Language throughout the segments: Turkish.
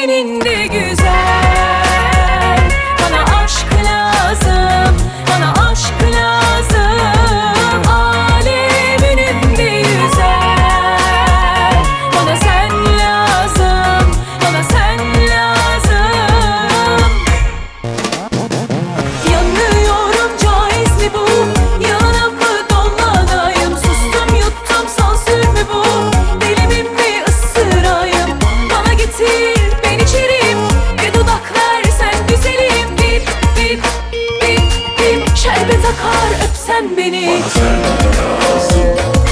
tenin de güzel. Bana aşk lazım, bana aşk lazım. Alemin de yüzer. Bana sen lazım, bana sen lazım. Yanıyorum, caiz mi bu? Yanıp mı dolmadayım? Sustum yuttum, sansür mü bu? Deli miyim mi ısırayım? Bana getir ben içerim, bir dudak versen güzelim. Bip bip bip bip, şerbet akar öpsen beni. Bana sen lazım.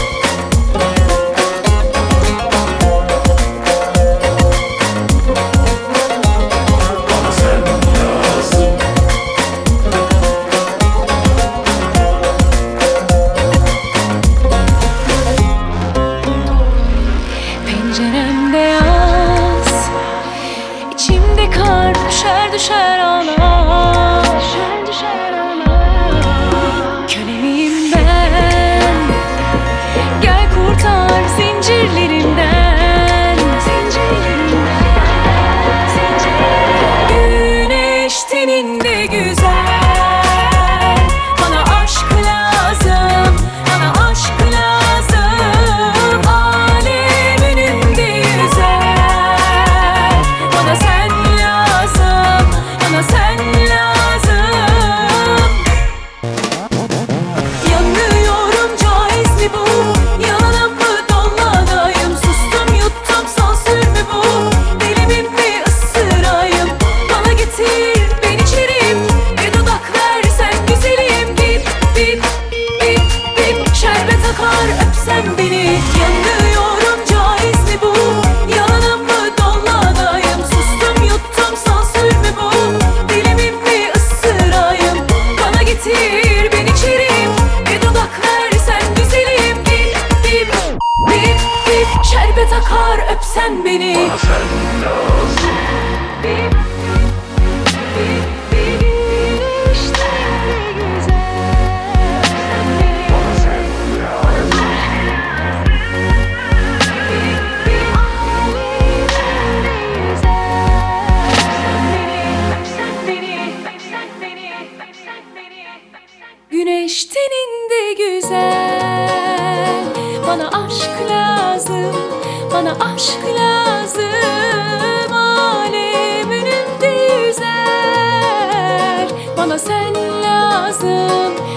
Bana sen lazım. Penceremde yaz, içimde kar düşer düşer ağlar. Düşer düşer ağlar. Kölemiyim ben, gel kurtar zincirlerimden. Güneş teninde güzel. Bana aşk lazım, bana aşk lazım. Alemin de yüzer. Bana sen lazım, bana sen lazım. Yanıyorum, caiz mi bu? Yanıp mı dolmadayım? Sustum yuttum, sansür mü bu? Deli miyim mi ısırayım? Bana getir ben içerim, bir dudak versen güzelim. Bip bip bip bip, şerbet akar öpsen beni. Yanıyorum, caiz mi bu? Yanıp mı dolmadayım? Sustum yuttum, sansür mü bu? Deli miyim mi ısırayım? Bana getir ben içerim, bir dudak versen güzelim. Bip bip bip bip, şerbet akar öpsen beni. Bana sen lazım. Bip bip bip, işte güzel. Bana sen lazım. Güneş teninde güzel. Bana aşk lazım, bana aşk lazım. Alem önünde yüzer. Bana sen lazım,